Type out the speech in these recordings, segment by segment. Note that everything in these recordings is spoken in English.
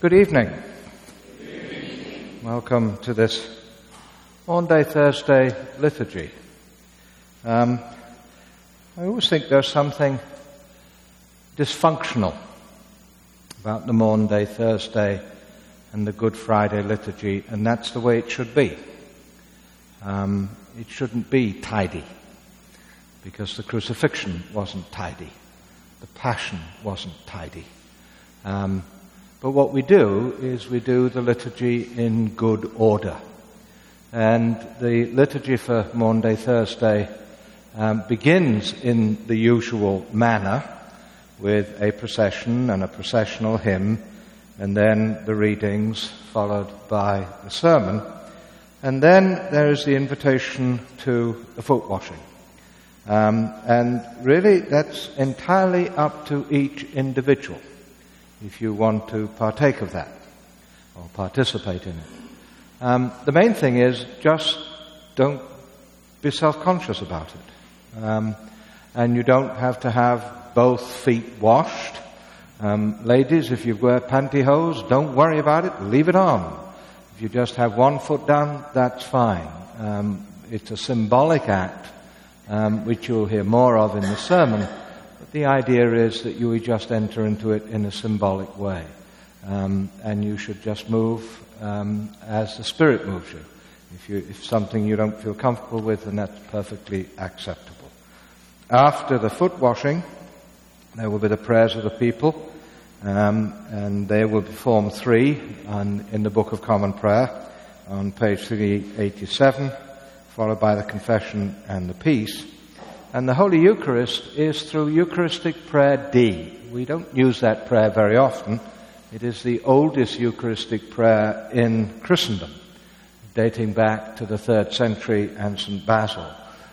Good evening. Welcome to this Maundy Thursday liturgy. I always think there's something dysfunctional about the Maundy Thursday and the Good Friday liturgy, and that's the way it should be. It shouldn't be tidy, because the crucifixion wasn't tidy. The Passion wasn't tidy. But what we do is we do the liturgy in good order. And the liturgy for Maundy Thursday begins in the usual manner with a procession and a processional hymn, and then the readings followed by the sermon. And then there is the invitation to the foot washing. And really that's entirely up to each individual, if you want to partake of that or participate in it. The main thing is just don't be self-conscious about it. And you don't have to have both feet washed. Ladies, if you wear pantyhose, don't worry about it, leave it on. If you just have one foot down, that's fine. It's a symbolic act, which you'll hear more of in the sermon. The idea is that you would just enter into it in a symbolic way. And you should just move as the Spirit moves you. If something you don't feel comfortable with, then that's perfectly acceptable. After the foot washing, there will be the prayers of the people, and they will form three in the Book of Common Prayer on page 387, followed by the confession and the peace. And the Holy Eucharist is through Eucharistic Prayer D. We don't use that prayer very often. It is the oldest Eucharistic prayer in Christendom, dating back to the 3rd century and St. Basil.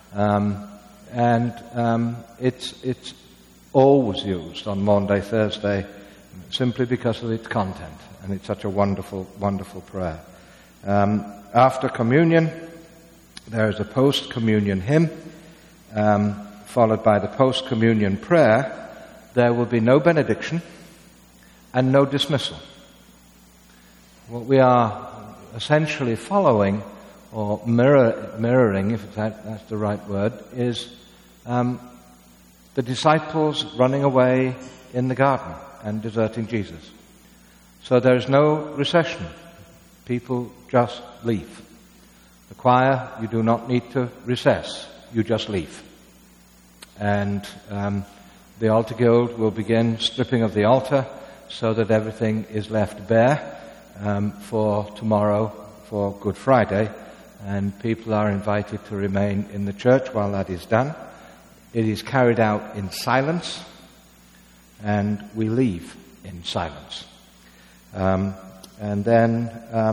It's always used on Maundy Thursday simply because of its content, and it's such a wonderful, wonderful prayer. After communion, there is a post-communion hymn, followed by the post-communion prayer. There will be no benediction and no dismissal. What we are essentially following, or mirroring, if that's the right word, is the disciples running away in the garden and deserting Jesus. So there is no recession. People just leave. The choir, you do not need to recess. You just leave. And the altar guild will begin stripping of the altar so that everything is left bare for tomorrow, for Good Friday. And people are invited to remain in the church while that is done. It is carried out in silence, and we leave in silence. And then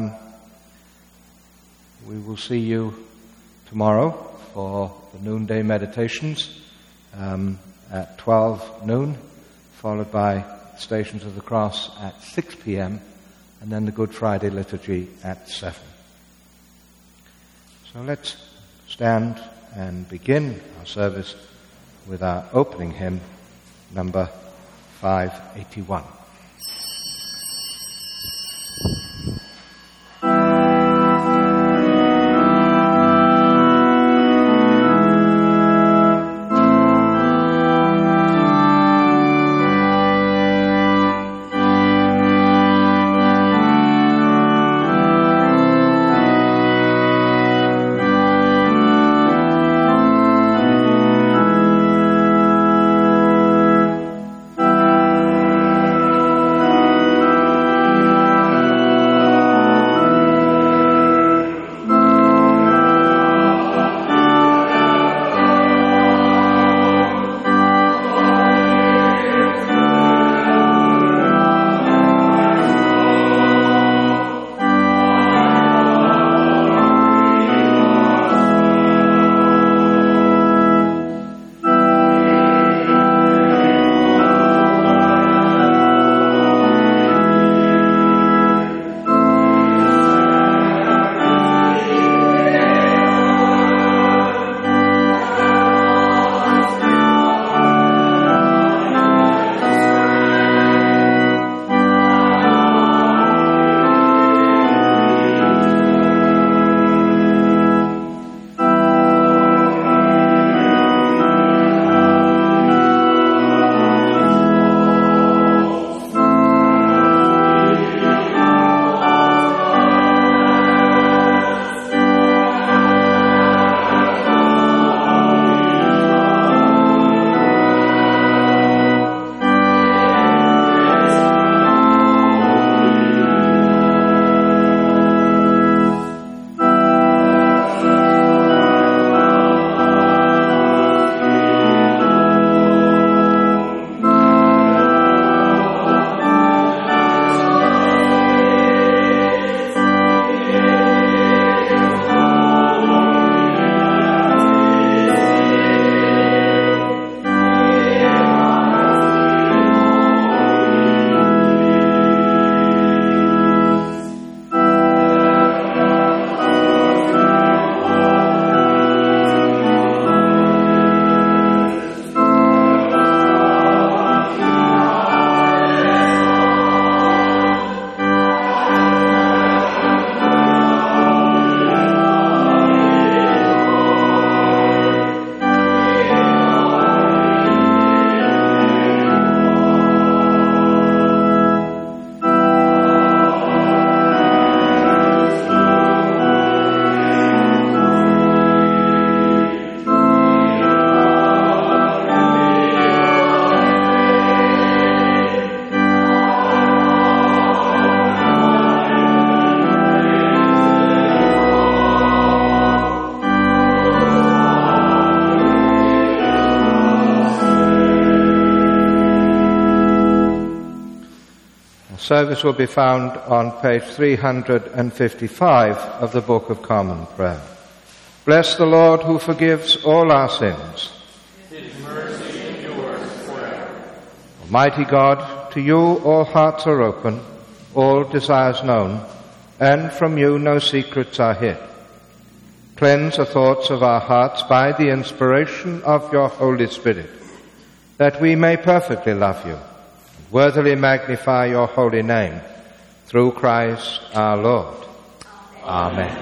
we will see you tomorrow for the noonday meditations at 12 noon, followed by Stations of the Cross at 6 p.m., and then the Good Friday liturgy at 7. So let's stand and begin our service with our opening hymn, number 581. service will be found on page 355 of the Book of Common Prayer. Bless the Lord who forgives all our sins. His mercy endures forever. Almighty God, to you all hearts are open, all desires known, and from you no secrets are hid. Cleanse the thoughts of our hearts by the inspiration of your Holy Spirit, that we may perfectly love you and worthily magnify your holy name, through Christ our Lord. Amen.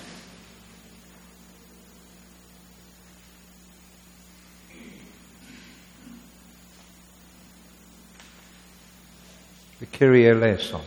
The Kyrie eleison.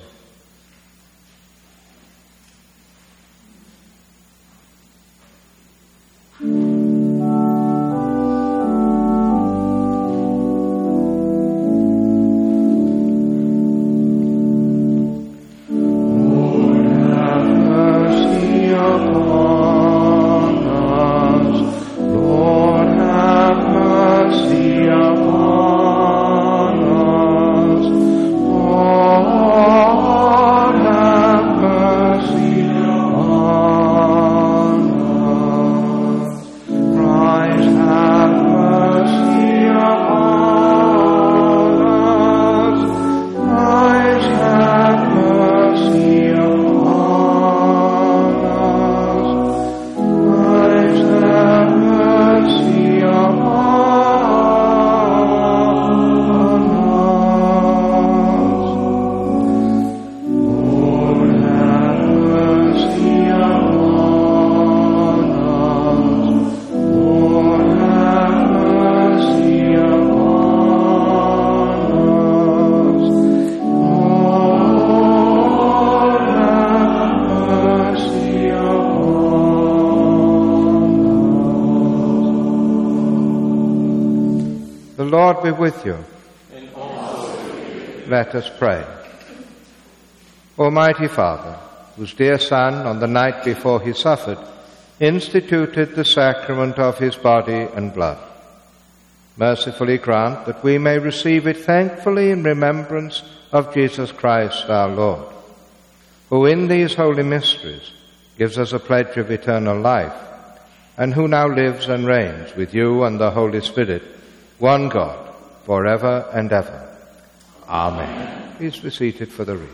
The Lord be with you. And also with you. Let us pray. Almighty Father, whose dear Son, on the night before he suffered, instituted the sacrament of his body and blood, mercifully grant that we may receive it thankfully in remembrance of Jesus Christ our Lord, who in these holy mysteries gives us a pledge of eternal life, and who now lives and reigns with you and the Holy Spirit, one God, forever and ever. Amen. Please be seated for the reading.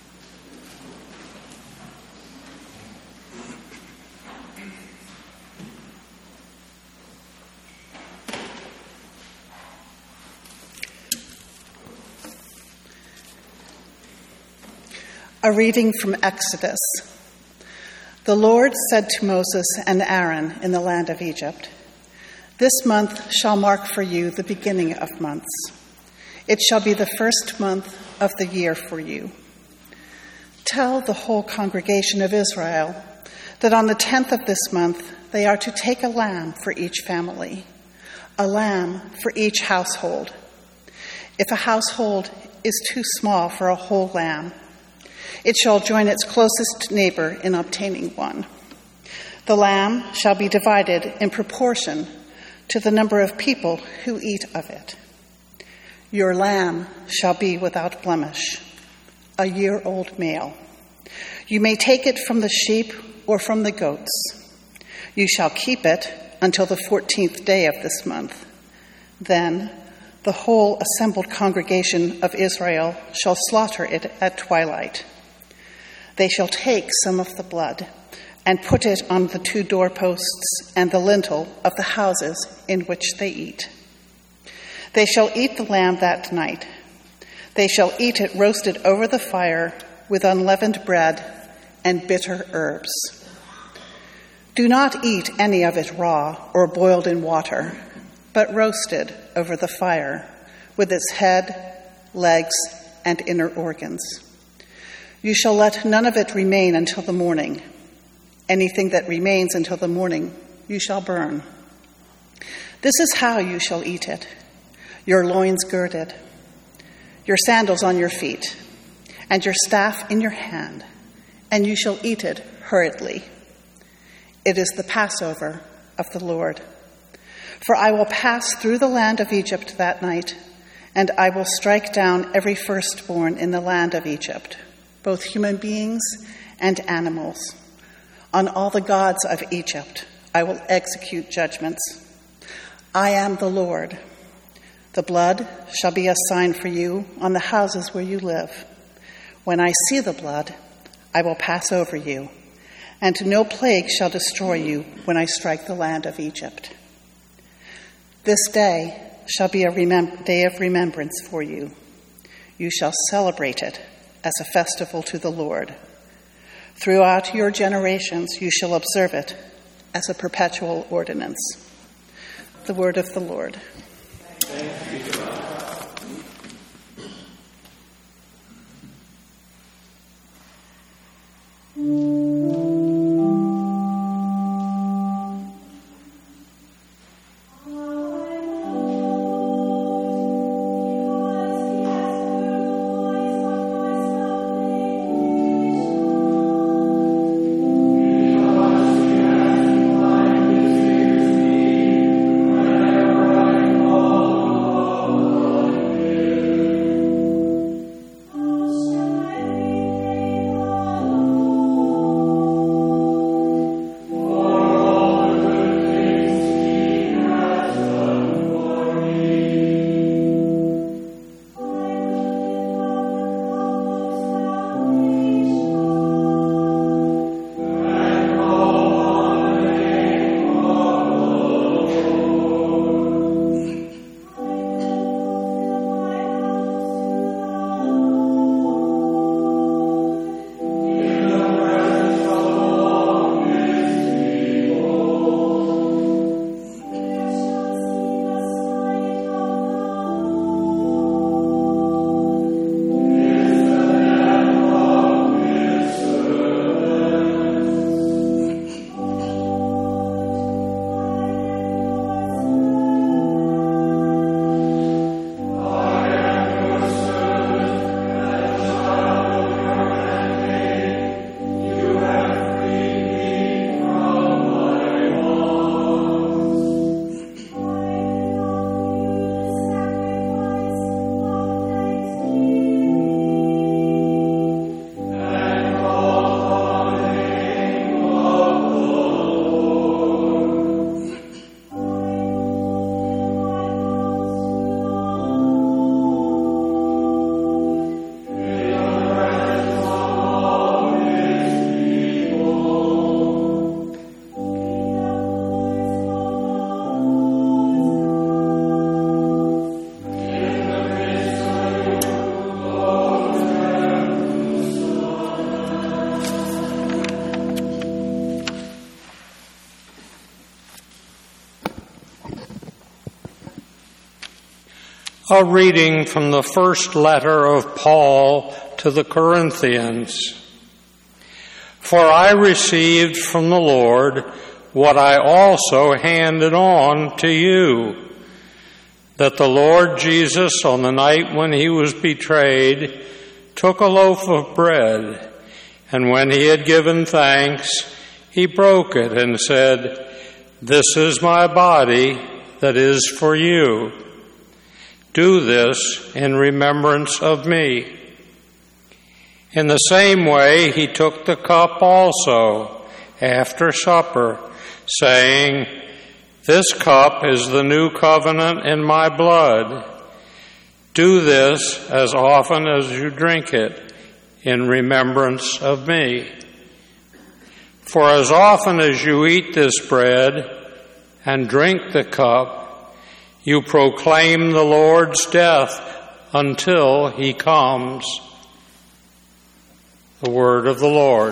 A reading from Exodus. The Lord said to Moses and Aaron in the land of Egypt, "This month shall mark for you the beginning of months. It shall be the first month of the year for you. Tell the whole congregation of Israel that on the 10th of this month they are to take a lamb for each family, a lamb for each household. If a household is too small for a whole lamb, it shall join its closest neighbor in obtaining one. The lamb shall be divided in proportion to the number of people who eat of it. Your lamb shall be without blemish, a year-old male. You may take it from the sheep or from the goats. You shall keep it until the 14th day of this month. Then the whole assembled congregation of Israel shall slaughter it at twilight. They shall take some of the blood and put it on the 2 doorposts and the lintel of the houses in which they eat. They shall eat the lamb that night. They shall eat it roasted over the fire with unleavened bread and bitter herbs. Do not eat any of it raw or boiled in water, but roasted over the fire with its head, legs, and inner organs. You shall let none of it remain until the morning. Anything that remains until the morning you shall burn. This is how you shall eat it: your loins girded, your sandals on your feet, and your staff in your hand, and you shall eat it hurriedly. It is the Passover of the Lord. For I will pass through the land of Egypt that night, And I will strike down every firstborn in the land of Egypt, both human beings and animals. On all the gods of Egypt I will execute judgments. I am the Lord. The blood shall be a sign for you on the houses where you live. When I see the blood, I will pass over you, and no plague shall destroy you when I strike the land of Egypt. This day shall be a day of remembrance for you. You shall celebrate it as a festival to the Lord. Throughout your generations you shall observe it as a perpetual ordinance. The word of the Lord. Thanks be to God. A reading from the first letter of Paul to the Corinthians. For I received from the Lord what I also handed on to you, that the Lord Jesus, on the night when he was betrayed, took a loaf of bread, and when he had given thanks, he broke it and said, "This is my body that is for you. Do this in remembrance of me." In the same way, he took the cup also after supper, saying, "This cup is the new covenant in my blood. Do this as often as you drink it in remembrance of me. For as often as you eat this bread and drink the cup, you proclaim the Lord's death until he comes." The word of the Lord.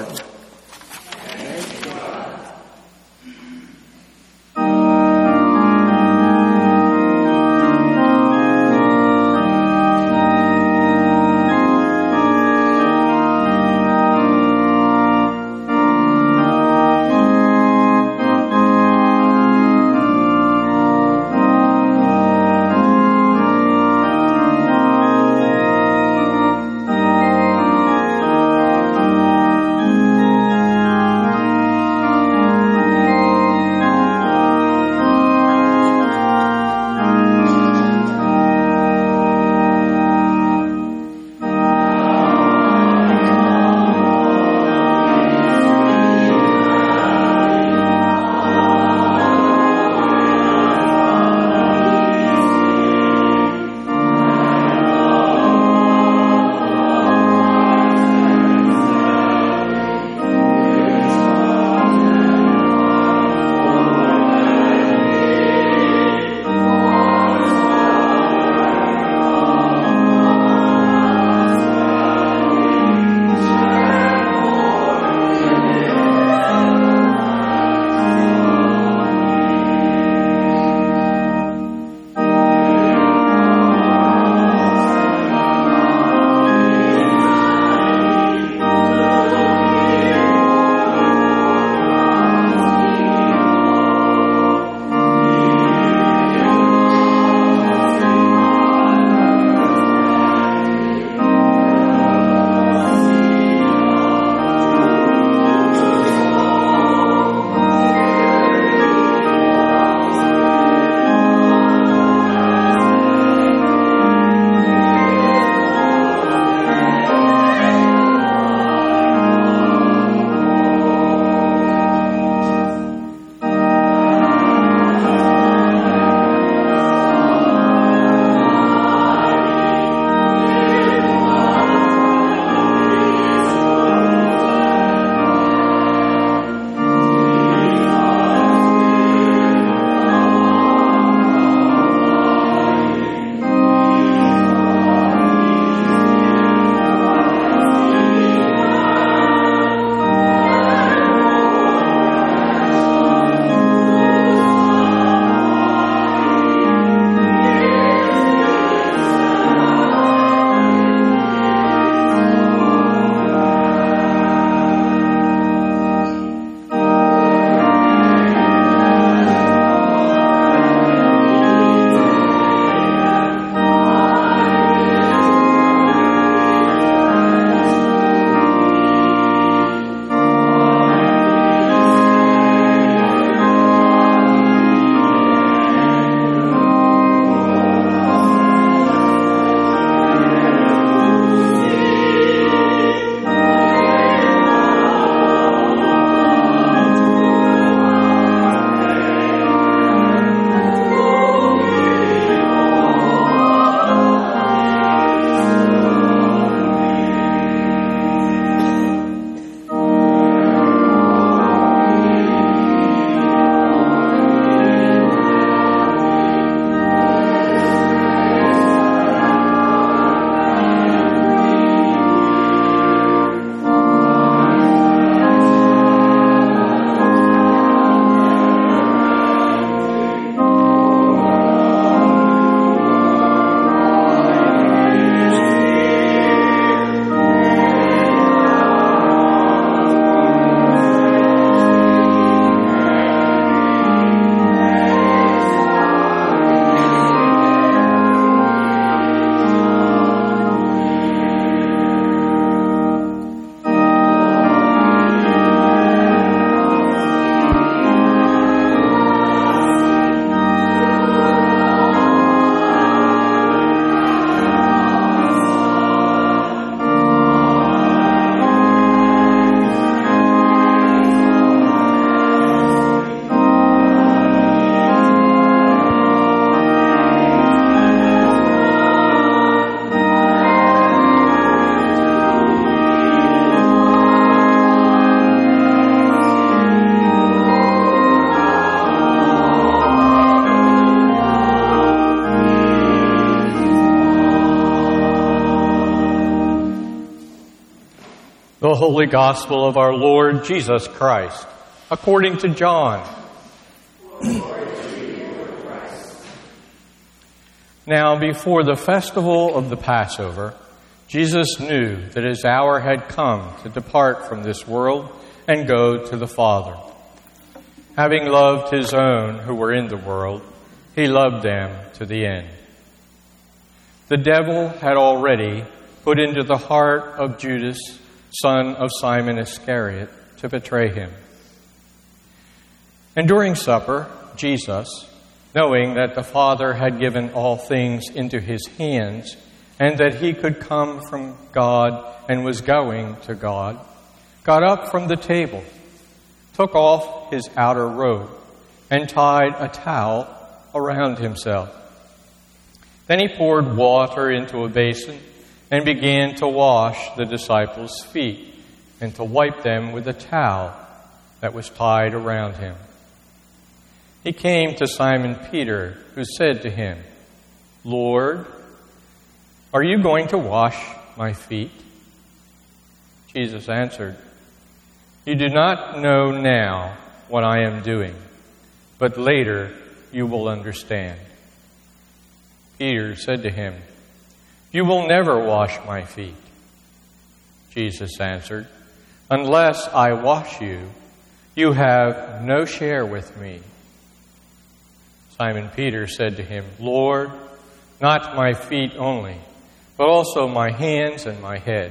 Holy Gospel of our Lord Jesus Christ, according to John. Now, before the festival of the Passover, Jesus knew that his hour had come to depart from this world and go to the Father. Having loved his own who were in the world, he loved them to the end. The devil had already put into the heart of Judas, son of Simon Iscariot, to betray him. And during supper, Jesus, knowing that the Father had given all things into his hands, and that he could come from God and was going to God, got up from the table, took off his outer robe, and tied a towel around himself. Then he poured water into a basin and began to wash the disciples' feet and to wipe them with a towel that was tied around him. He came to Simon Peter, who said to him, "Lord, are you going to wash my feet?" Jesus answered, "You do not know now what I am doing, but later you will understand." Peter said to him, "You will never wash my feet." Jesus answered, "Unless I wash you, you have no share with me." Simon Peter said to him, "Lord, not my feet only, but also my hands and my head."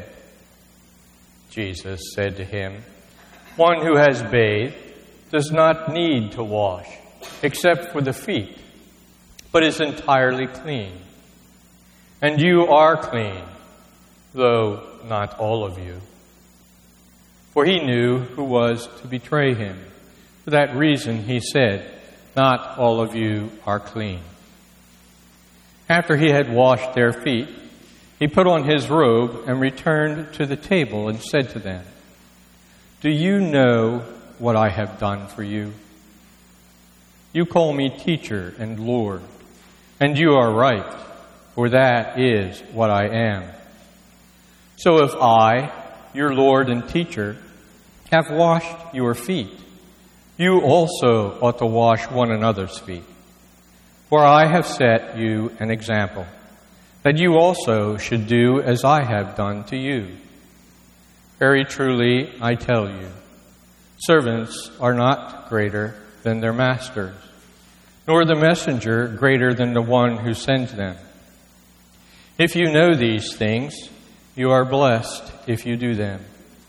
Jesus said to him, "One who has bathed does not need to wash, except for the feet, but is entirely clean. And you are clean, though not all of you." For he knew who was to betray him. For that reason he said, "Not all of you are clean." After he had washed their feet, he put on his robe and returned to the table and said to them, "Do you know what I have done for you? You call me teacher and Lord, and you are right, for that is what I am. So if I, your Lord and teacher, have washed your feet, you also ought to wash one another's feet. For I have set you an example, that you also should do as I have done to you. Very truly, I tell you, servants are not greater than their masters, nor the messenger greater than the one who sends them. If you know these things, you are blessed if you do them.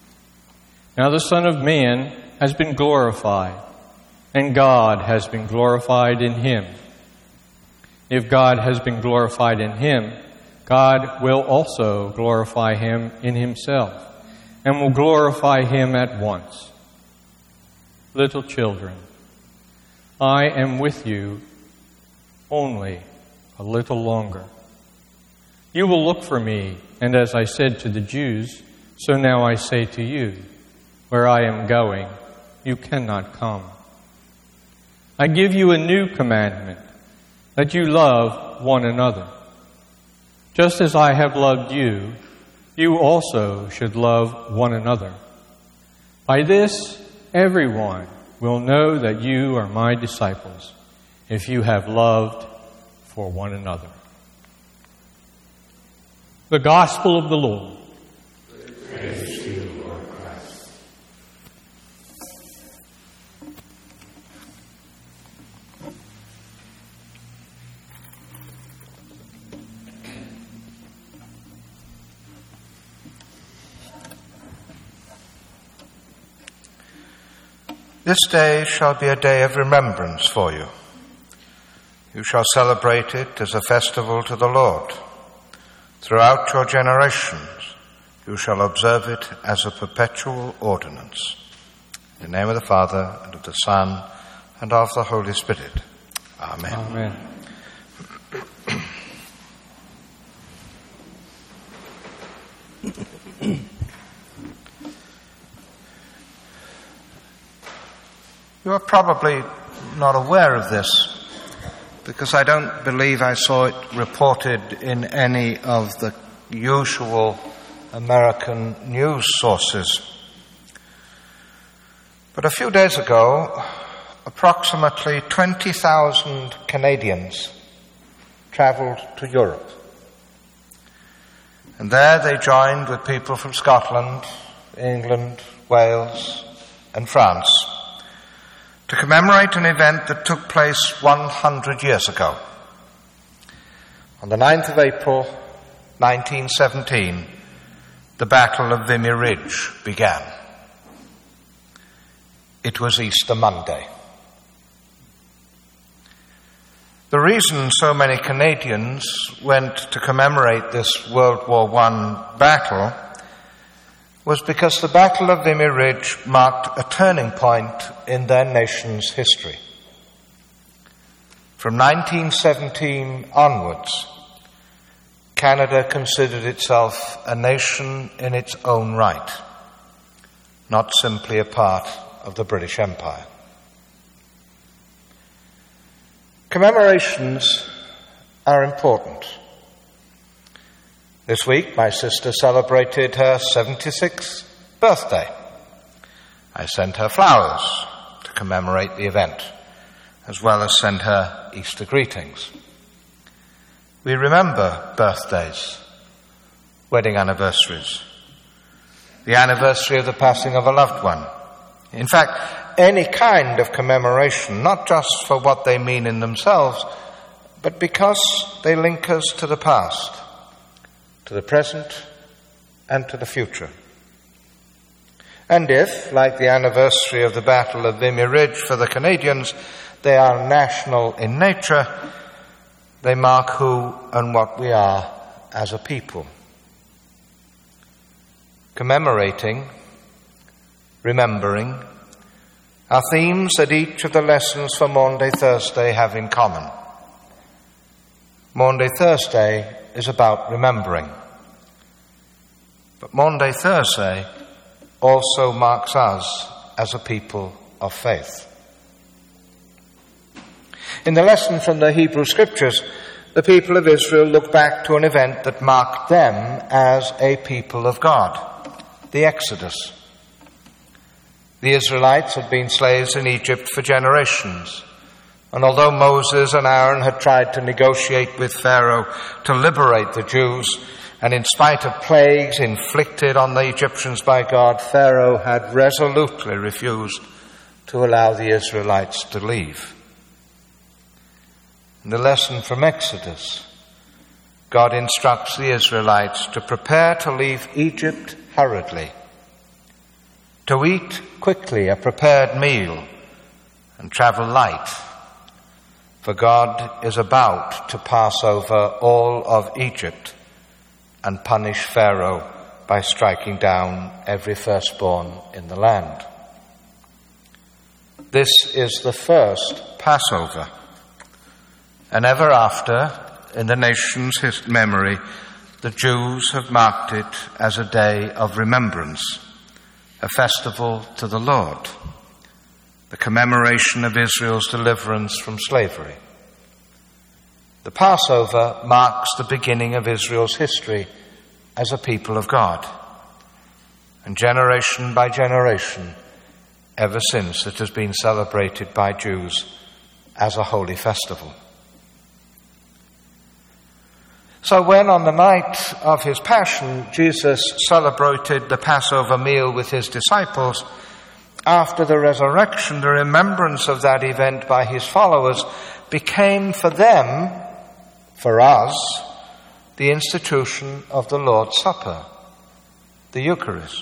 Now the Son of Man has been glorified, and God has been glorified in him. If God has been glorified in him, God will also glorify him in himself, and will glorify him at once. Little children, I am with you only a little longer. You will look for me, and as I said to the Jews, so now I say to you, where I am going, you cannot come. I give you a new commandment, that you love one another. Just as I have loved you, you also should love one another. By this, everyone will know that you are my disciples, if you have loved for one another. The Gospel of the Lord. Praise to you, Lord Christ. This day shall be a day of remembrance for you. You shall celebrate it as a festival to the Lord. Throughout your generations, you shall observe it as a perpetual ordinance. In the name of the Father, and of the Son, and of the Holy Spirit. Amen. Amen. You are probably not aware of this, because I don't believe I saw it reported in any of the usual American news sources. But a few days ago, approximately 20,000 Canadians travelled to Europe. And there they joined with people from Scotland, England, Wales, and France to commemorate an event that took place 100 years ago. On the 9th of April, 1917, the Battle of Vimy Ridge began. It was Easter Monday. The reason so many Canadians went to commemorate this World War I battle was because the Battle of Vimy Ridge marked a turning point in their nation's history. From 1917 onwards, Canada considered itself a nation in its own right, not simply a part of the British Empire. Commemorations are important. This week, my sister celebrated her 76th birthday. I sent her flowers to commemorate the event, as well as send her Easter greetings. We remember birthdays, wedding anniversaries, the anniversary of the passing of a loved one. In fact, any kind of commemoration, not just for what they mean in themselves, but because they link us to the past, to the present, and to the future. And if, like the anniversary of the Battle of Vimy Ridge for the Canadians, they are national in nature, they mark who and what we are as a people. Commemorating, remembering, are themes that each of the lessons for Maundy Thursday have in common. Maundy Thursday is about remembering. But Maundy Thursday also marks us as a people of faith. In the lesson from the Hebrew Scriptures, the people of Israel look back to an event that marked them as a people of God, the Exodus. The Israelites had been slaves in Egypt for generations, and although Moses and Aaron had tried to negotiate with Pharaoh to liberate the Jews, and in spite of plagues inflicted on the Egyptians by God, Pharaoh had resolutely refused to allow the Israelites to leave. In the lesson from Exodus, God instructs the Israelites to prepare to leave Egypt hurriedly, to eat quickly a prepared meal and travel light, for God is about to pass over all of Egypt and punish Pharaoh by striking down every firstborn in the land. This is the first Passover, and ever after, in the nation's memory, the Jews have marked it as a day of remembrance, a festival to the Lord, the commemoration of Israel's deliverance from slavery. The Passover marks the beginning of Israel's history as a people of God, and generation by generation, ever since it has been celebrated by Jews as a holy festival. So when on the night of his passion, Jesus celebrated the Passover meal with his disciples, after the resurrection, the remembrance of that event by his followers became for them, for us, the institution of the Lord's Supper, the Eucharist.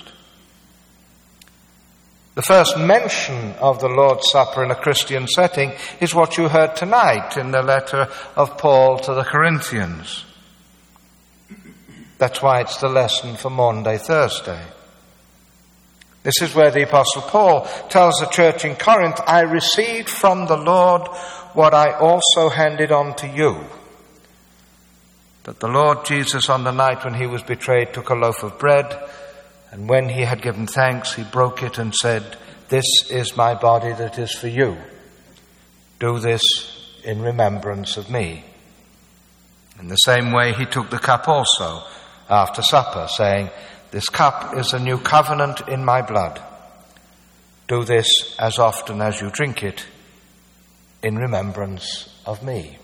The first mention of the Lord's Supper in a Christian setting is what you heard tonight in the letter of Paul to the Corinthians. That's why it's the lesson for Maundy Thursday. This is where the Apostle Paul tells the church in Corinth, I received from the Lord what I also handed on to you. That the Lord Jesus on the night when he was betrayed took a loaf of bread, and when he had given thanks, he broke it and said, this is my body that is for you. Do this in remembrance of me. In the same way, he took the cup also after supper, saying, This cup is a new covenant in my blood. Do this as often as you drink it in remembrance of me.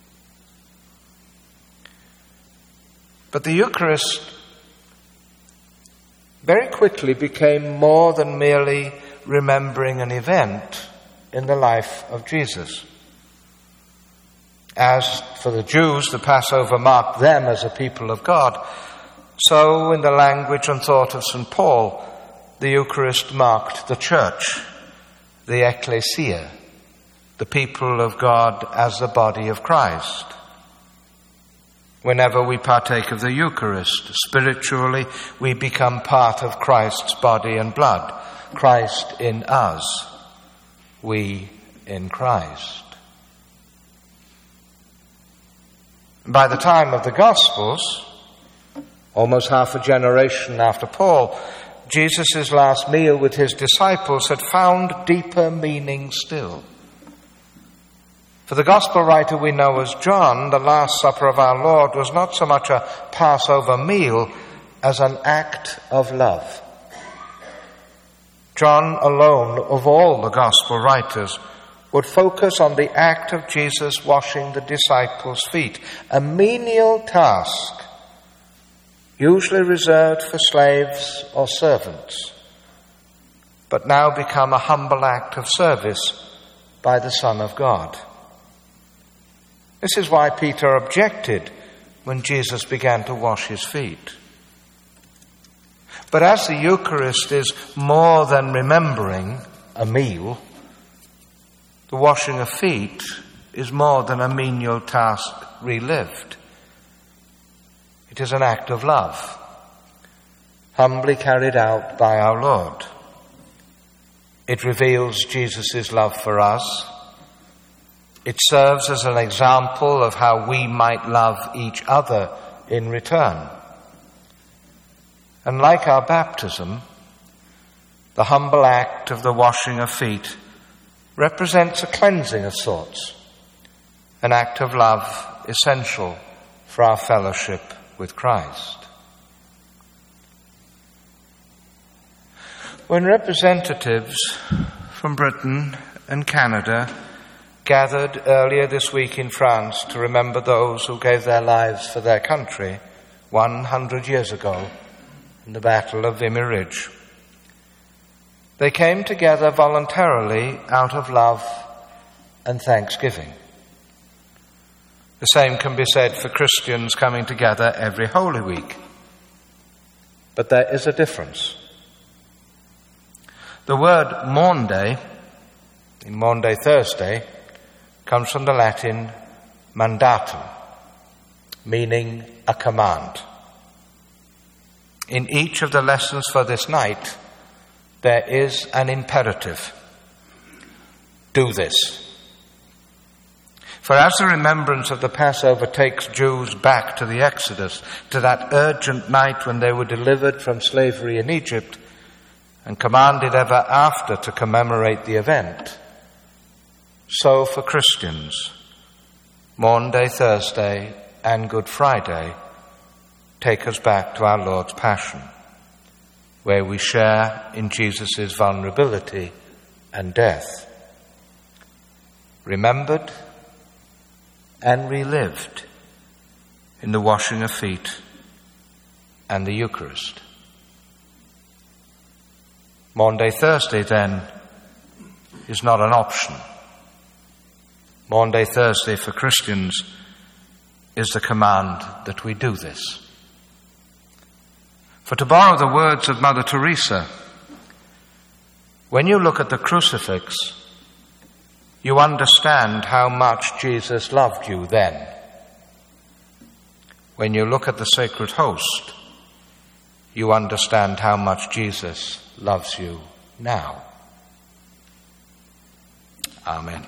But the Eucharist very quickly became more than merely remembering an event in the life of Jesus. As for the Jews, the Passover marked them as a people of God, so in the language and thought of St. Paul, the Eucharist marked the church, the ecclesia, the people of God as the body of Christ. Whenever we partake of the Eucharist, spiritually we become part of Christ's body and blood. Christ in us, we in Christ. By the time of the Gospels, almost half a generation after Paul, Jesus' last meal with his disciples had found deeper meaning still. For the Gospel writer we know as John, the Last Supper of our Lord was not so much a Passover meal as an act of love. John alone, of all the Gospel writers, would focus on the act of Jesus washing the disciples' feet, a menial task, usually reserved for slaves or servants, but now become a humble act of service by the Son of God. This is why Peter objected when Jesus began to wash his feet. But as the Eucharist is more than remembering a meal, the washing of feet is more than a menial task relived. It is an act of love, humbly carried out by our Lord. It reveals Jesus' love for us. It serves as an example of how we might love each other in return. And like our baptism, the humble act of the washing of feet represents a cleansing of sorts, an act of love essential for our fellowship with Christ. When representatives from Britain and Canada gathered earlier this week in France to remember those who gave their lives for their country 100 years ago in the Battle of Vimy Ridge, they came together voluntarily out of love and thanksgiving. The same can be said for Christians coming together every Holy Week. But there is a difference. The word Maunday, in Maunday Thursday, comes from the Latin mandatum, meaning a command. In each of the lessons for this night, there is an imperative. Do this. For as the remembrance of the Passover takes Jews back to the Exodus, to that urgent night when they were delivered from slavery in Egypt, and commanded ever after to commemorate the event, so for Christians, Maunday, Thursday, and Good Friday take us back to our Lord's Passion, where we share in Jesus' vulnerability and death, remembered and relived in the washing of feet and the Eucharist. Maunday, Thursday, then, is not an option. Maunday, Thursday for Christians is the command that we do this. For to borrow the words of Mother Teresa, when you look at the crucifix, you understand how much Jesus loved you then. When you look at the sacred host, you understand how much Jesus loves you now. Amen.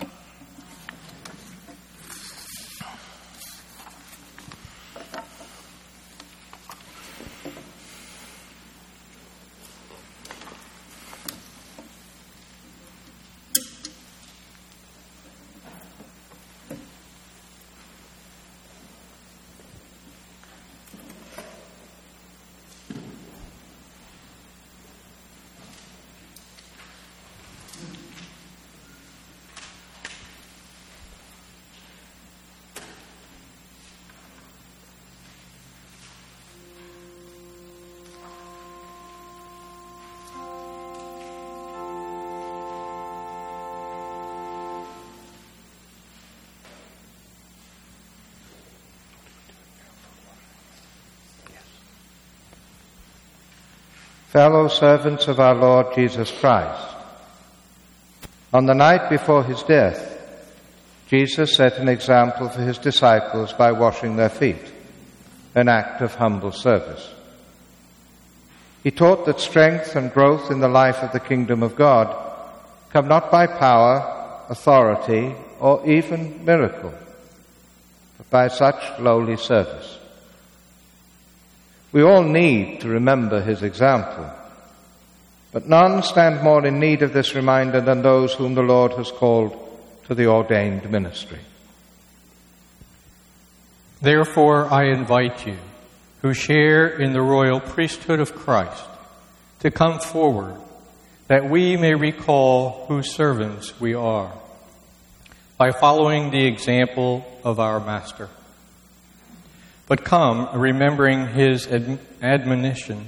fellow servants of our Lord Jesus Christ. On the night before his death, Jesus set an example for his disciples by washing their feet, an act of humble service. He taught that strength and growth in the life of the kingdom of God come not by power, authority, or even miracle, but by such lowly service. We all need to remember his example, but none stand more in need of this reminder than those whom the Lord has called to the ordained ministry. Therefore, I invite you, who share in the royal priesthood of Christ, to come forward, that we may recall whose servants we are, by following the example of our Master. But come, remembering his admonition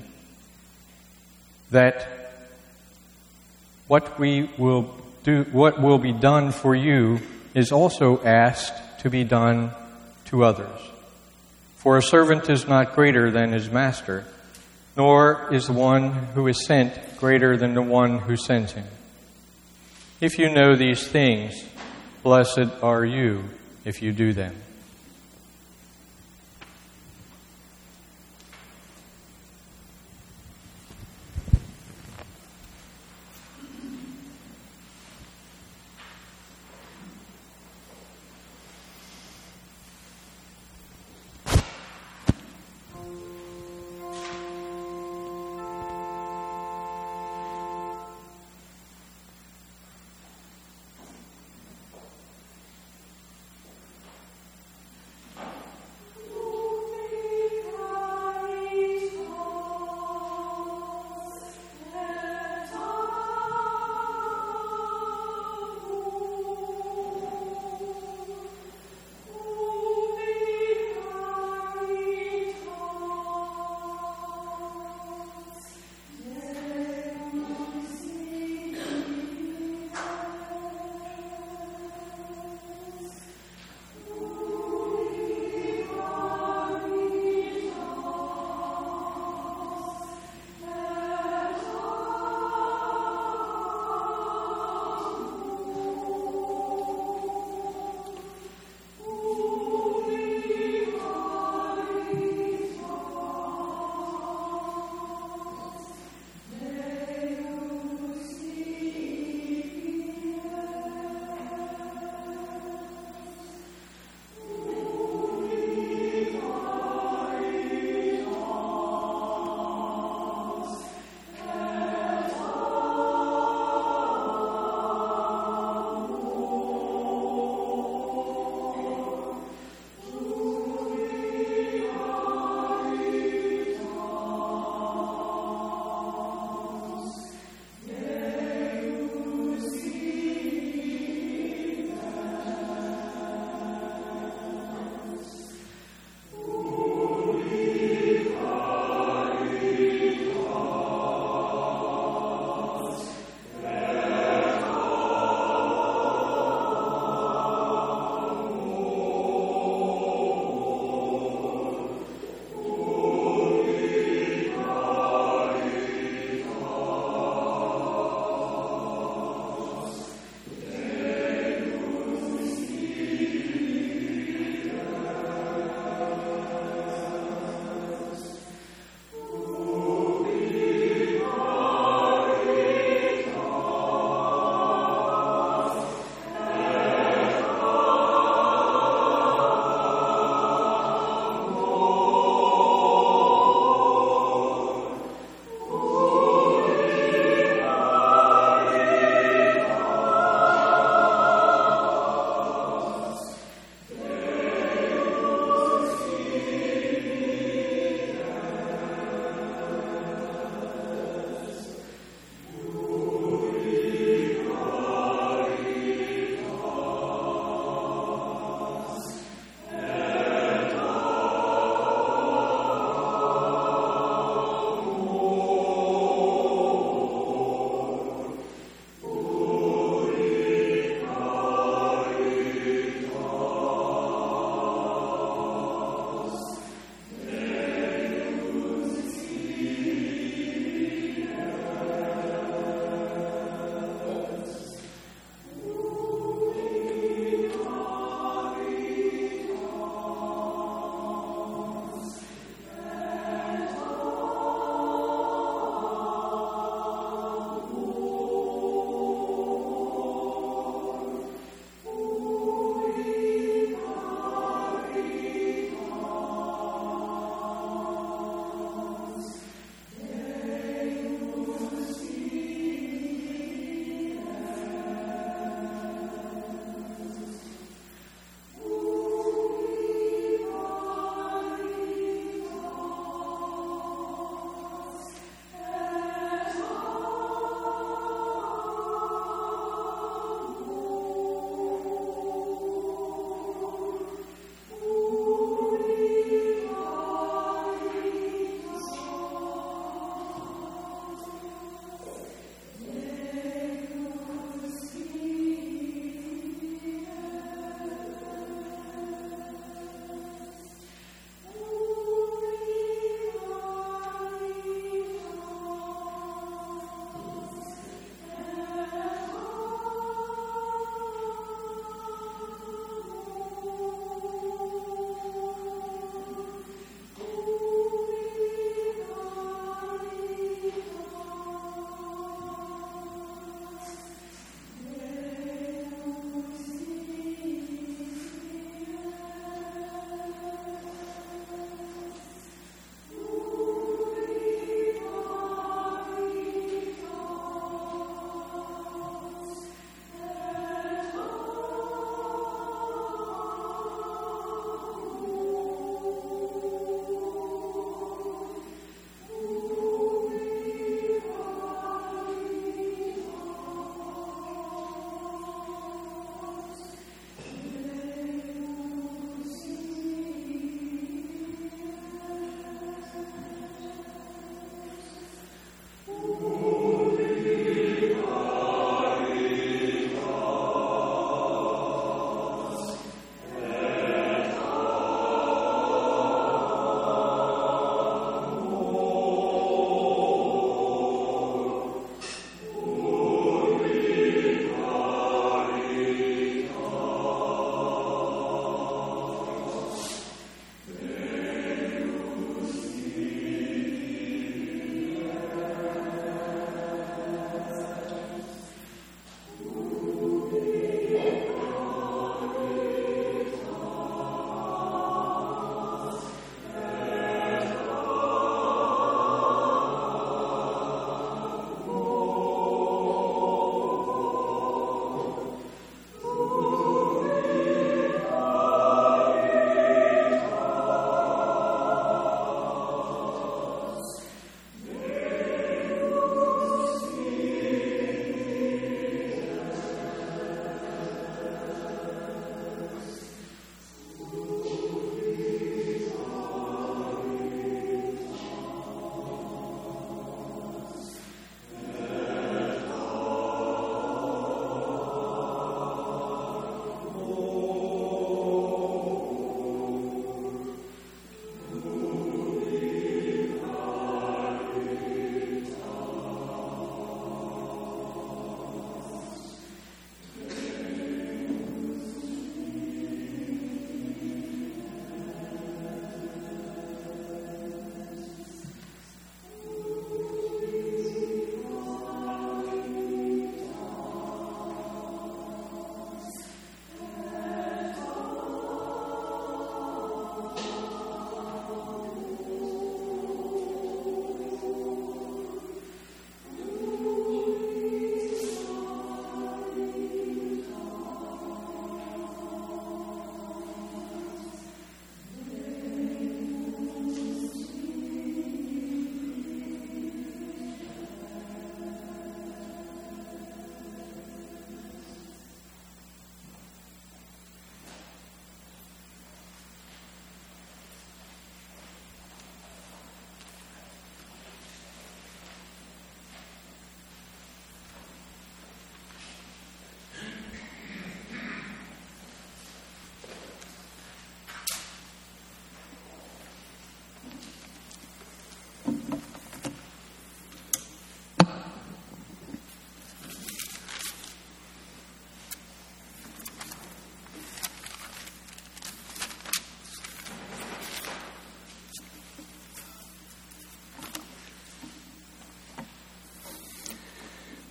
that what will be done for you is also asked to be done to others. For a servant is not greater than his master, nor is the one who is sent greater than the one who sends him. If you know these things, blessed are you if you do them.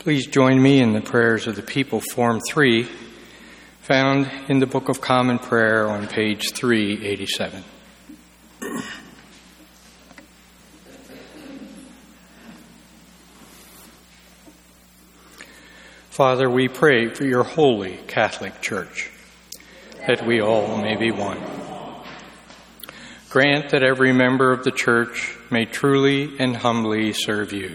Please join me in the prayers of the people, Form 3, found in the Book of Common Prayer on page 387. Father, we pray for your holy Catholic Church, that we all may be one. Grant that every member of the Church may truly and humbly serve you.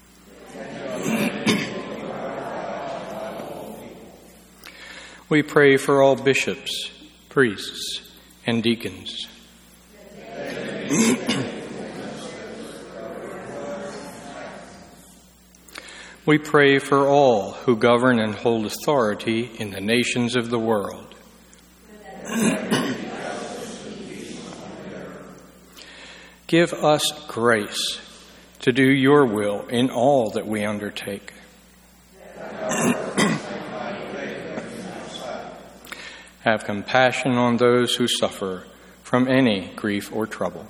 We pray for all bishops, priests, and deacons. We pray for all who govern and hold authority in the nations of the world. Give us grace to do your will in all that we undertake. Have compassion on those who suffer from any grief or trouble.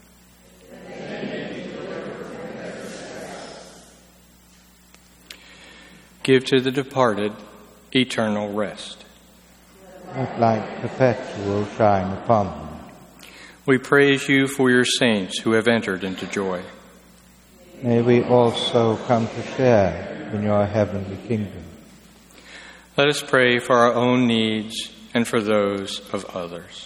Give to the departed eternal rest. Let light perpetual shine upon them. We praise you for your saints who have entered into joy. May we also come to share in your heavenly kingdom. Let us pray for our own needs and for those of others.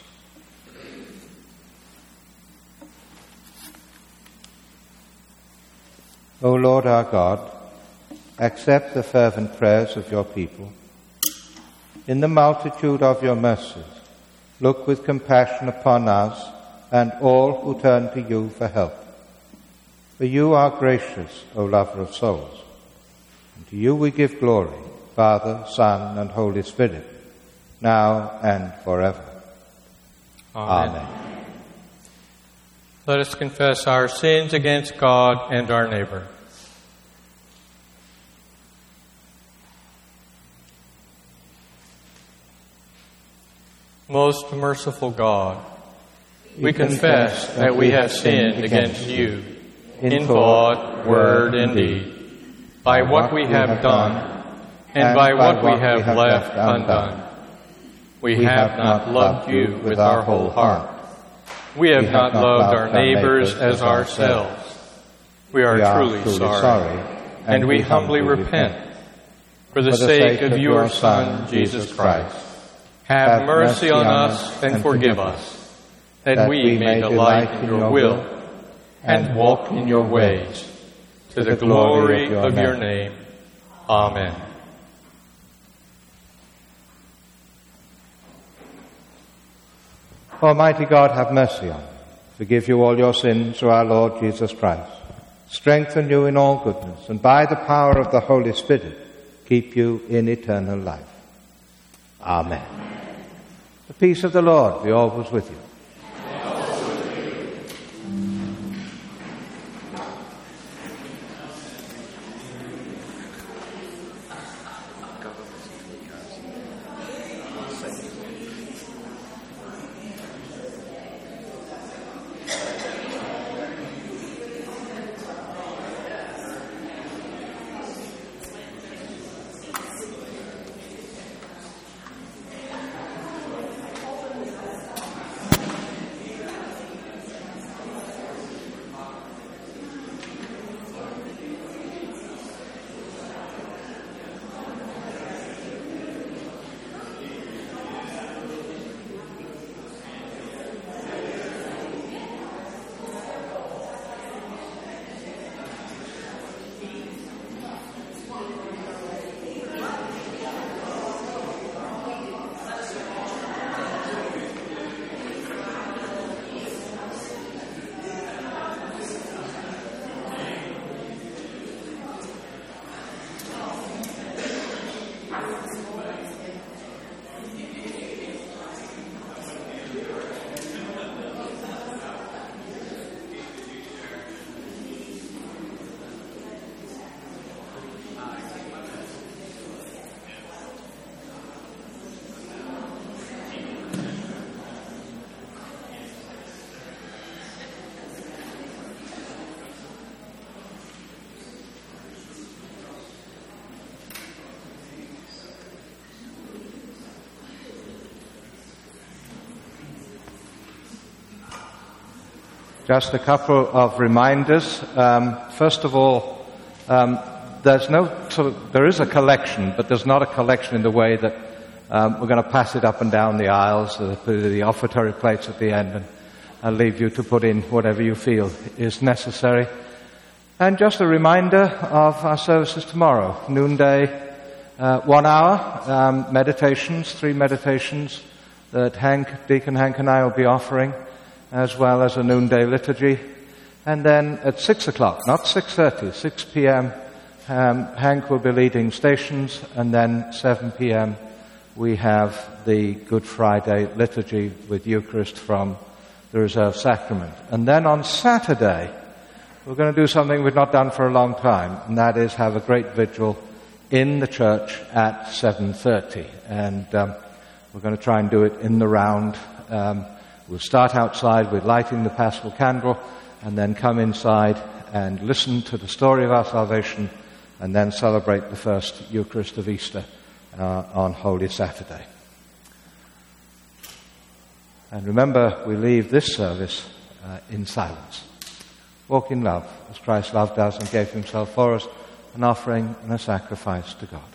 O Lord our God, accept the fervent prayers of your people. In the multitude of your mercies, look with compassion upon us and all who turn to you for help. For you are gracious, O lover of souls. And to you we give glory, Father, Son, and Holy Spirit, now and forever. Amen. Let us confess our sins against God and our neighbor. Most merciful God, we confess that we have sinned against you in thought, word, and deed, by what we have done and by what we have left undone. We have not loved you with our whole heart. We have not loved our neighbors as ourselves. We are truly sorry, and we humbly repent. For the sake of your Son, Jesus Christ, have mercy on us and forgive us, that we may delight in your will and walk in your ways, to the glory of your name. Amen. Almighty God, have mercy on you. Forgive you all your sins through our Lord Jesus Christ. Strengthen you in all goodness, and by the power of the Holy Spirit, keep you in eternal life. Amen. The peace of the Lord be always with you. Just a couple of reminders. First of all, there is a collection, but there's not a collection in the way that we're going to pass it up and down the aisles, the offertory plates at the end, and I'll leave you to put in whatever you feel is necessary. And just a reminder of our services tomorrow, noonday, 1 hour, meditations, 3 meditations that Deacon Hank and I will be offering, as well as a noonday liturgy. And then at 6 o'clock, not 6:30, 6 p.m., Hank will be leading stations, and then 7 p.m. we have the Good Friday liturgy with Eucharist from the Reserved Sacrament. And then on Saturday, we're going to do something we've not done for a long time, and that is have a great vigil in the church at 7:30. And we're going to try and do it in the round. We'll start outside with lighting the Paschal candle, and then come inside and listen to the story of our salvation, and then celebrate the first Eucharist of Easter on Holy Saturday. And remember, we leave this service in silence. Walk in love, as Christ loved us and gave himself for us, an offering and a sacrifice to God.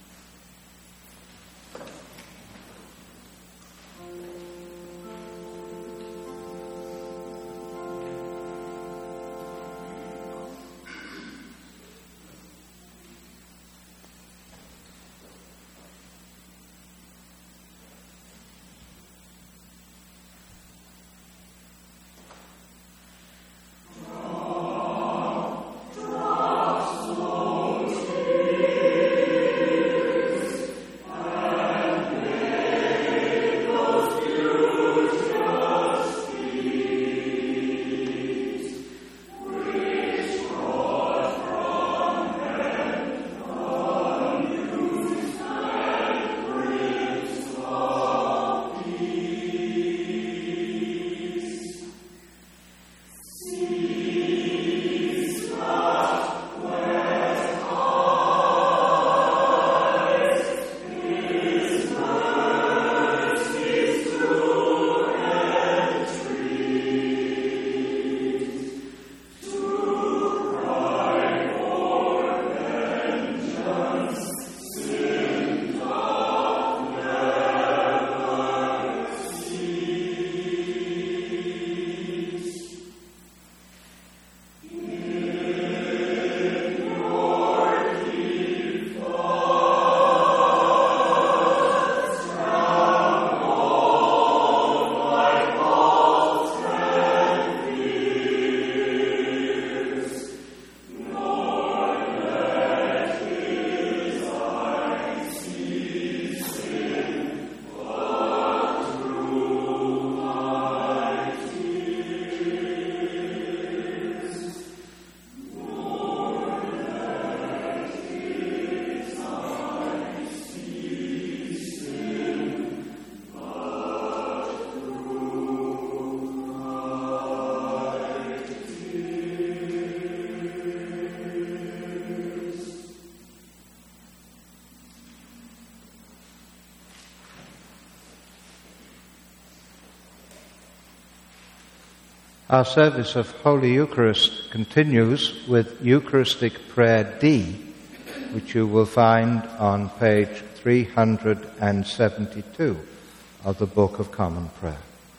Our service of Holy Eucharist continues with Eucharistic Prayer D, which you will find on page 372 of the Book of Common Prayer.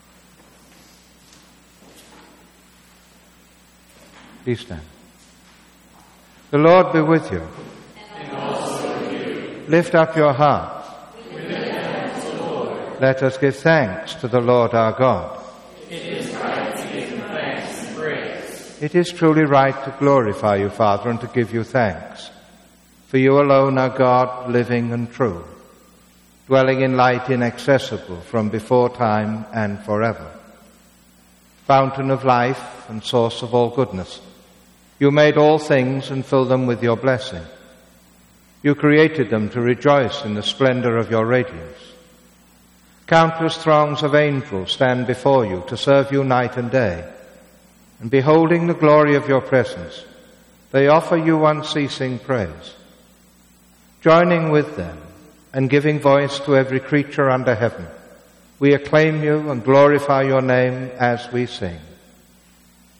Please stand. The Lord be with you. And also with you. Lift up your hearts. We lift them to the Lord. Let us give thanks to the Lord our God. It is right to give him thanks and praise. It is truly right to glorify you, Father, and to give you thanks. For you alone are God, living and true, dwelling in light inaccessible from before time and forever. Fountain of life and source of all goodness, you made all things and filled them with your blessing. You created them to rejoice in the splendor of your radiance. Countless throngs of angels stand before you to serve you night and day, and beholding the glory of your presence, they offer you unceasing praise. Joining with them and giving voice to every creature under heaven, we acclaim you and glorify your name as we sing.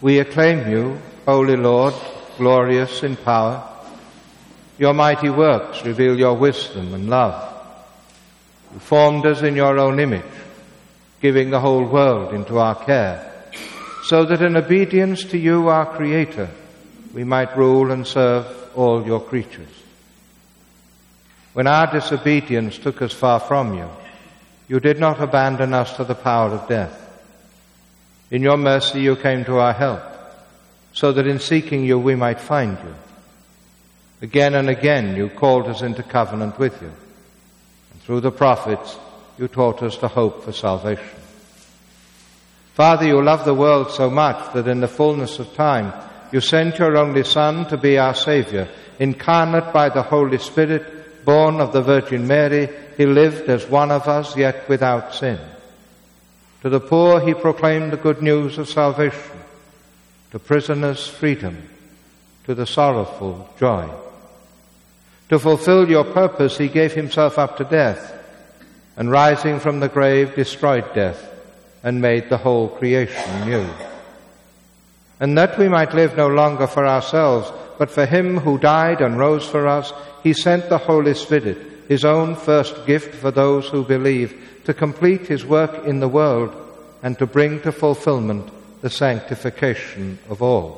We acclaim you, Holy Lord, glorious in power. Your mighty works reveal your wisdom and love. You formed us in your own image, giving the whole world into our care, so that in obedience to you, our Creator, we might rule and serve all your creatures. When our disobedience took us far from you, you did not abandon us to the power of death. In your mercy you came to our help, so that in seeking you we might find you. Again and again you called us into covenant with you, and through the prophets you taught us to hope for salvation. Father, you love the world so much that in the fullness of time you sent your only Son to be our Saviour. Incarnate by the Holy Spirit, born of the Virgin Mary, he lived as one of us, yet without sin. To the poor he proclaimed the good news of salvation, to prisoners freedom, to the sorrowful joy. To fulfill your purpose he gave himself up to death, and rising from the grave destroyed death and made the whole creation new. And that we might live no longer for ourselves, but for him who died and rose for us, he sent the Holy Spirit, his own first gift for those who believe, to complete his work in the world and to bring to fulfillment the sanctification of all.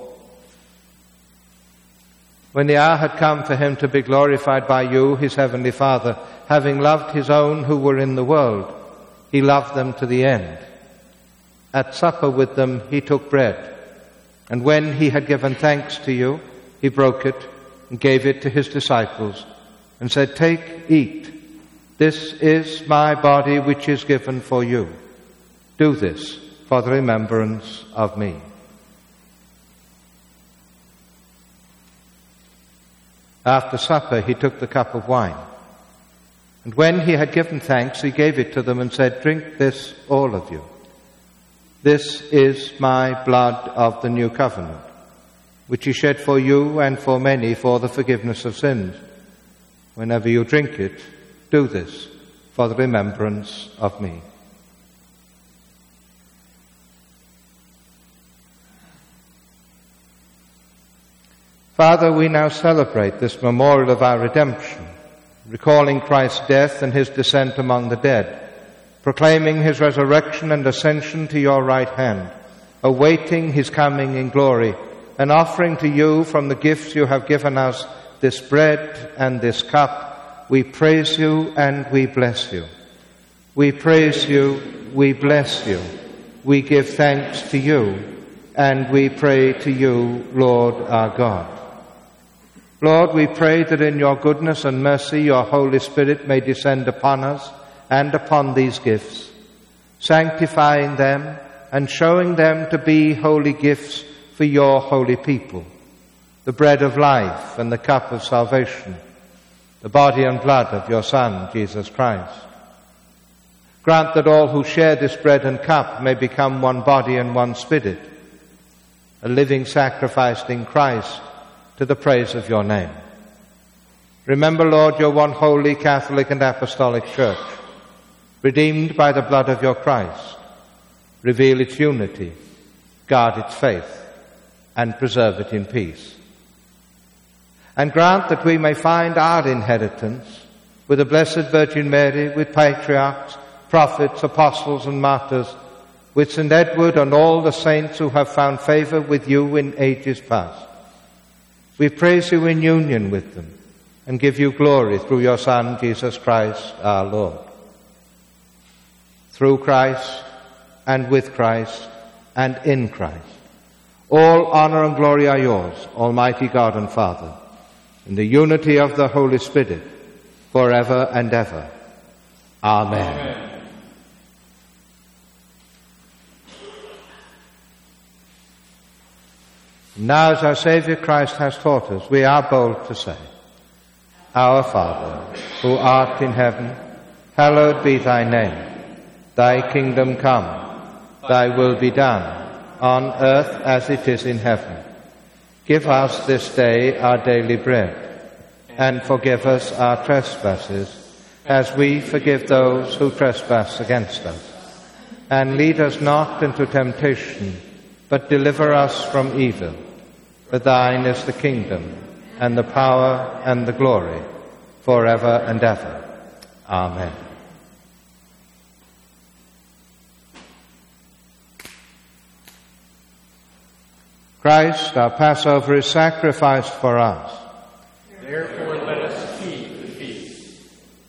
When the hour had come for him to be glorified by you, his heavenly Father, having loved his own who were in the world, he loved them to the end. At supper with them he took bread, and when he had given thanks to you, he broke it and gave it to his disciples and said, "Take, eat. This is my body which is given for you. Do this for the remembrance of me." After supper he took the cup of wine, and when he had given thanks he gave it to them and said, "Drink this, all of you. This is my blood of the new covenant, which is shed for you and for many for the forgiveness of sins. Whenever you drink it, do this for the remembrance of me." Father, we now celebrate this memorial of our redemption, recalling Christ's death and his descent among the dead, proclaiming his resurrection and ascension to your right hand, awaiting his coming in glory, and offering to you from the gifts you have given us this bread and this cup. We praise you and we bless you. We praise you, we bless you. We give thanks to you, and we pray to you, Lord our God. Lord, we pray that in your goodness and mercy your Holy Spirit may descend upon us and upon these gifts, sanctifying them and showing them to be holy gifts for your holy people, the bread of life and the cup of salvation, the body and blood of your Son, Jesus Christ. Grant that all who share this bread and cup may become one body and one spirit, a living sacrifice in Christ to the praise of your name. Remember, Lord, your one holy, Catholic and Apostolic Church, redeemed by the blood of your Christ. Reveal its unity, guard its faith, and preserve it in peace. And grant that we may find our inheritance with the Blessed Virgin Mary, with patriarchs, prophets, apostles, and martyrs, with St. Edward and all the saints who have found favor with you in ages past. We praise you in union with them and give you glory through your Son, Jesus Christ, our Lord. Through Christ, and with Christ, and in Christ, all honor and glory are yours, Almighty God and Father, in the unity of the Holy Spirit, forever and ever. Amen. Amen. Now, as our Saviour Christ has taught us, we are bold to say, Our Father, who art in heaven, hallowed be thy name. Thy kingdom come, thy will be done, on earth as it is in heaven. Give us this day our daily bread, and forgive us our trespasses, as we forgive those who trespass against us. And lead us not into temptation, but deliver us from evil. For thine is the kingdom, and the power, and the glory, forever and ever. Amen. Christ, our Passover, is sacrificed for us. Therefore let us keep the feast.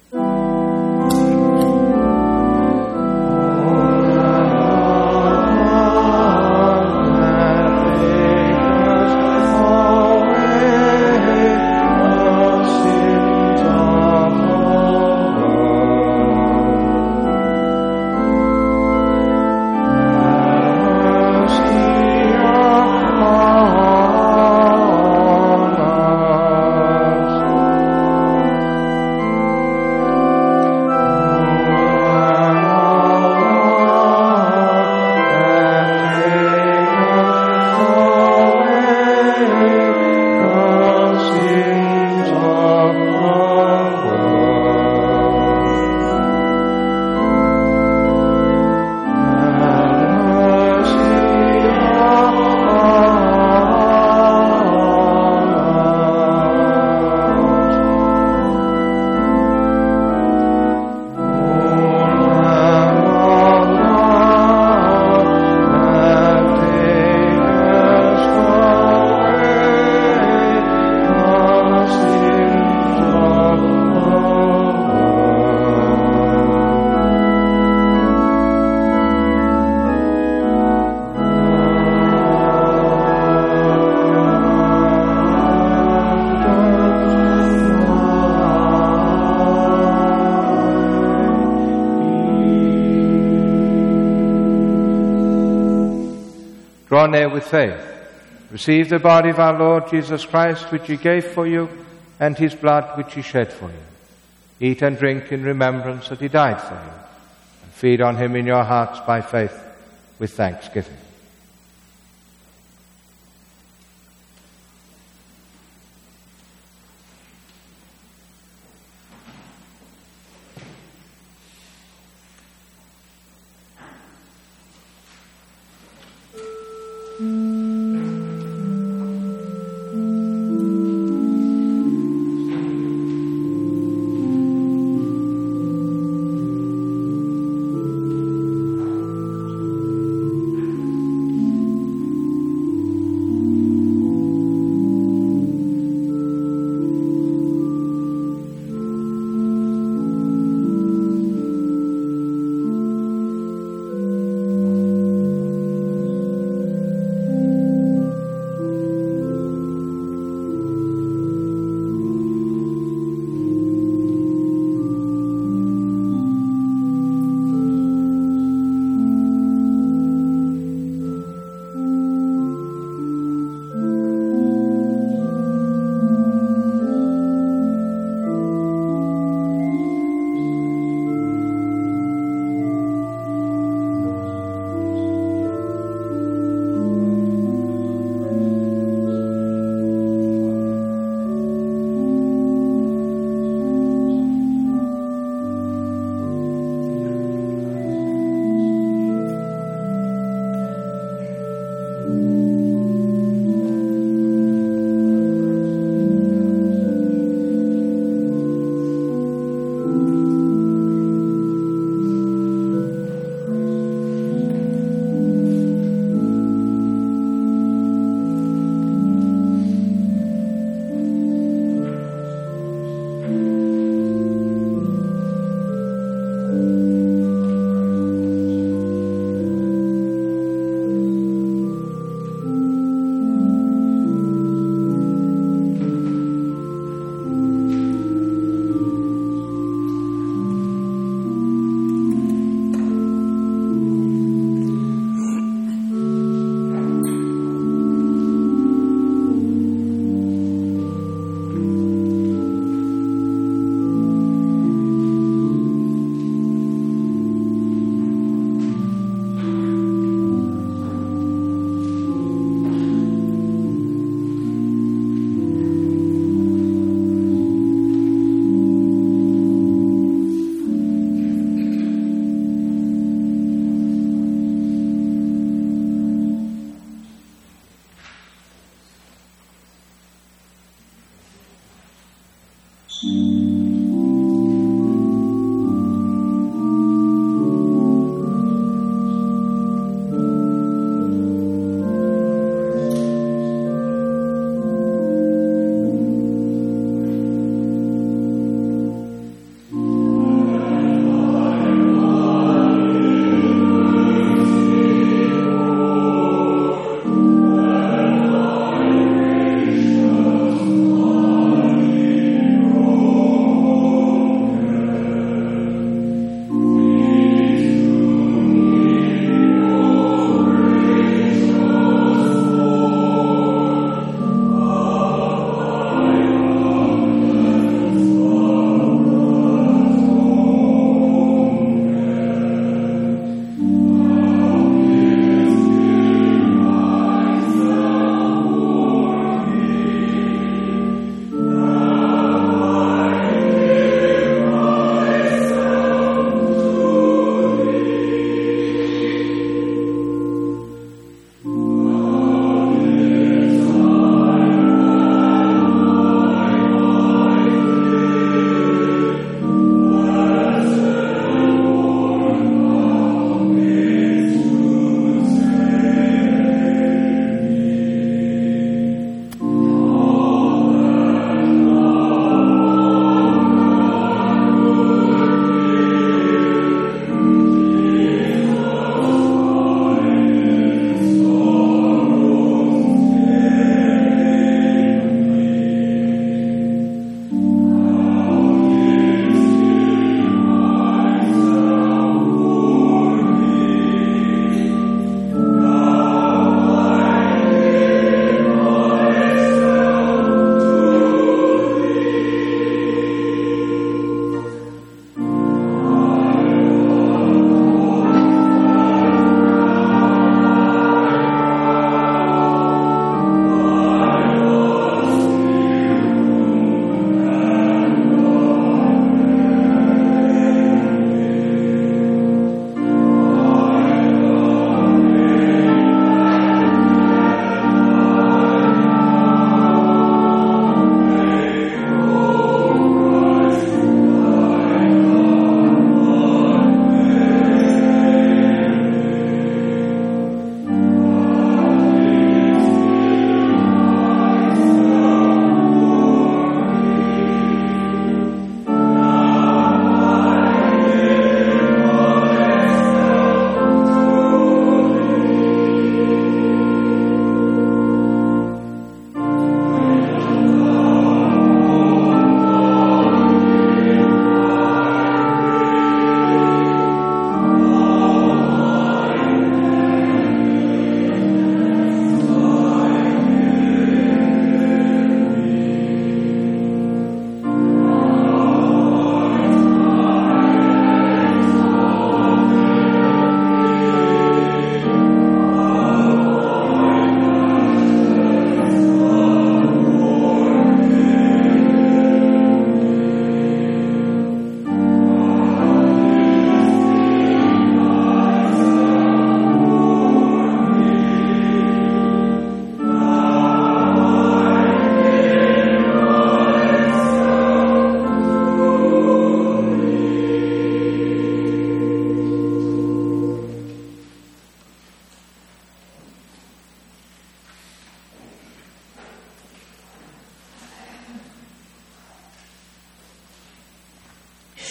Draw near with faith. Receive the body of our Lord Jesus Christ, which he gave for you, and his blood, which he shed for you. Eat and drink in remembrance that he died for you, and feed on him in your hearts by faith with thanksgiving.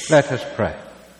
Let us pray.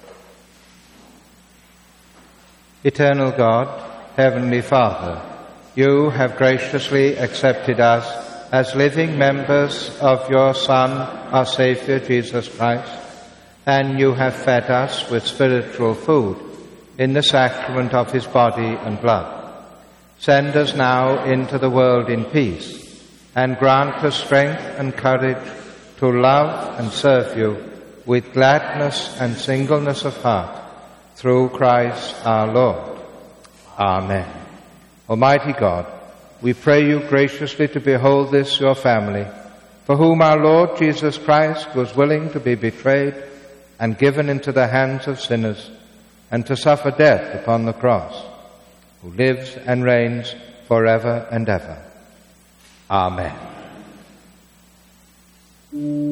Eternal God, Heavenly Father, you have graciously accepted us as living members of your Son, our Saviour, Jesus Christ, and you have fed us with spiritual food in the sacrament of his body and blood. Send us now into the world in peace, and grant us strength and courage to love and serve you with gladness and singleness of heart, through Christ our Lord. Amen. Almighty God, we pray you graciously to behold this your family, for whom our Lord Jesus Christ was willing to be betrayed and given into the hands of sinners, and to suffer death upon the cross, who lives and reigns forever and ever. Amen.